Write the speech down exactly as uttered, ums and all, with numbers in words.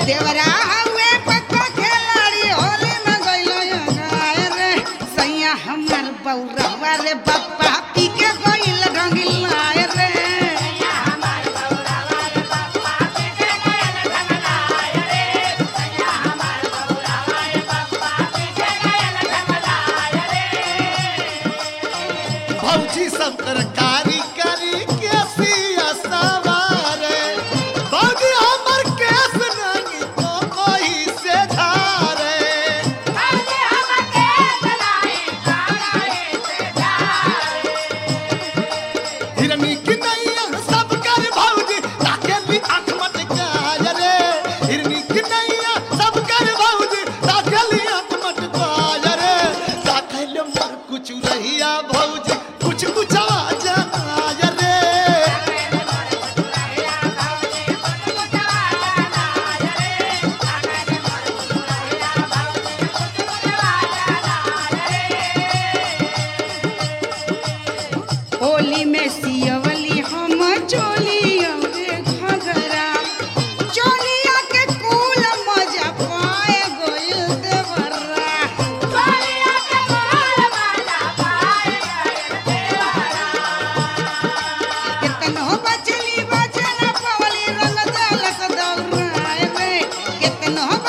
देवरा हुए पक्का खिलाड़ी होली में गइलो गाय रे सैया हमार बौरवा रे बप्पा पी के गइल ढंगिलाय रे सैया हमार बौरवा रे बप्पा पी के गइल ढंगिलाय रे सैया हमार बौरवा रे बप्पा पी के गइल ढंगिलाय रे भौजी सब तरकारी करी के सिया सवारे भौजी हमर केस नहीं तो कोई से धारे भौजी हमर केस नहीं तो कोई से धारे हिरनी की नैया सब कर भौजी ताके भी आंख मटकाय रे हिरनी की नैया सब कर भौजी ताके भी आंख मटकाय रे ताकल मर कुछ रहिया भौजी कुछ कुछ आवाज आय रे होली में सियवली हम चोलिया रे घघरा चोलिया के कुल मजा पाए गइल देवरा चोलिया के कुल मजा पाए गइल देवरा कितनो बचली बचना पवली रंग दलस दौराए में कितनो